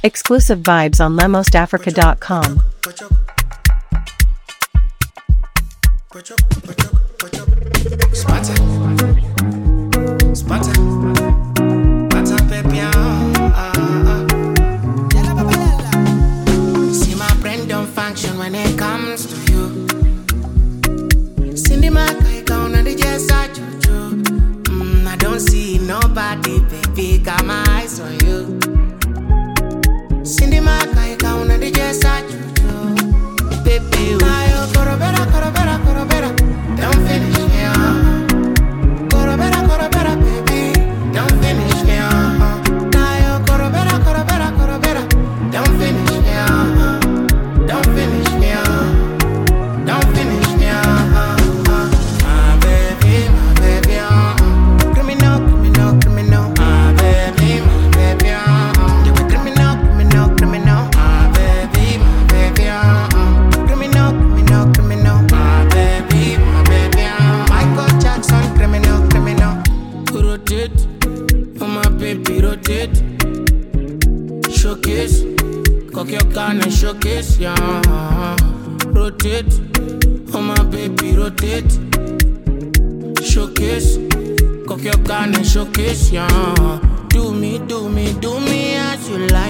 Exclusive vibes on lemostafrica.com. Sparta, Sparta, Sparta, baby, See my brain don't function when it comes to you. Cindy Makai count on the jazz juju. I don't see nobody, baby, got my eyes on you. Cindy Makai count on the jazz juju, baby. Ayo, corobera, corobera, corobera. Don't finish me, Corobera, baby. Don't finish me, Ayo, corobera, corobera, corobera. Don't finish me, Don't finish me, Don't finish me, My baby, Criminal, criminal, criminal. My baby, You a criminal, criminal, criminal. My baby, Criminal, criminal, criminal. My baby, Michael Jackson, criminal, criminal. Rotate, oh my baby, rotate. Showcase, cock your gun and showcase, yeah. Rotate, oh my baby, rotate. Showcase, cock your gun and showcase, yeah. Do me as you like.